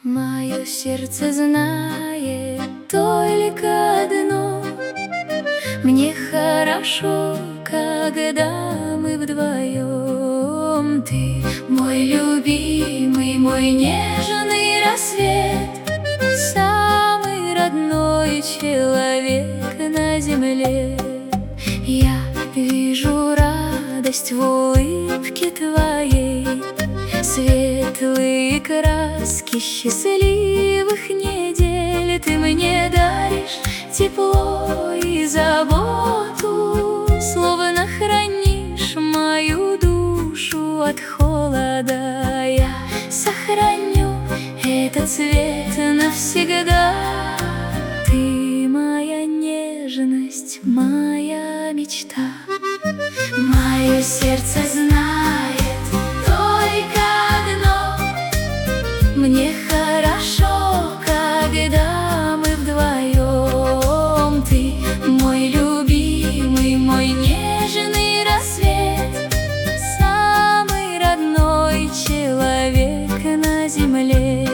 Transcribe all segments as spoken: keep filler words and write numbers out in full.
Мое сердце знает только одно: мне хорошо, когда мы вдвоем. Ты мой любимый, мой нежный рассвет, самый родной человек на земле. Я вижу радость в улыбке твоей, светлые краски счастливых недель. Ты мне даришь тепло и заботу, словно хранишь мою душу от холода. Я сохраню этот цвет навсегда. Ты моя нежность, моя мечта. Мое сердце знает только одно: мне хорошо, когда мы вдвоем. Ты мой любимый, мой нежный рассвет, самый родной человек на земле.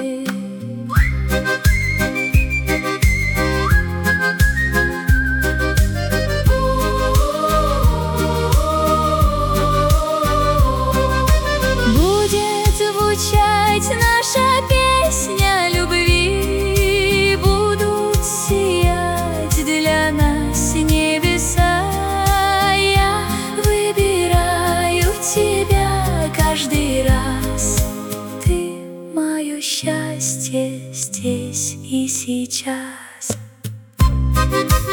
Наша песня любви, будут сиять для нас небеса. Я выбираю тебя каждый раз. Ты мое счастье здесь и сейчас.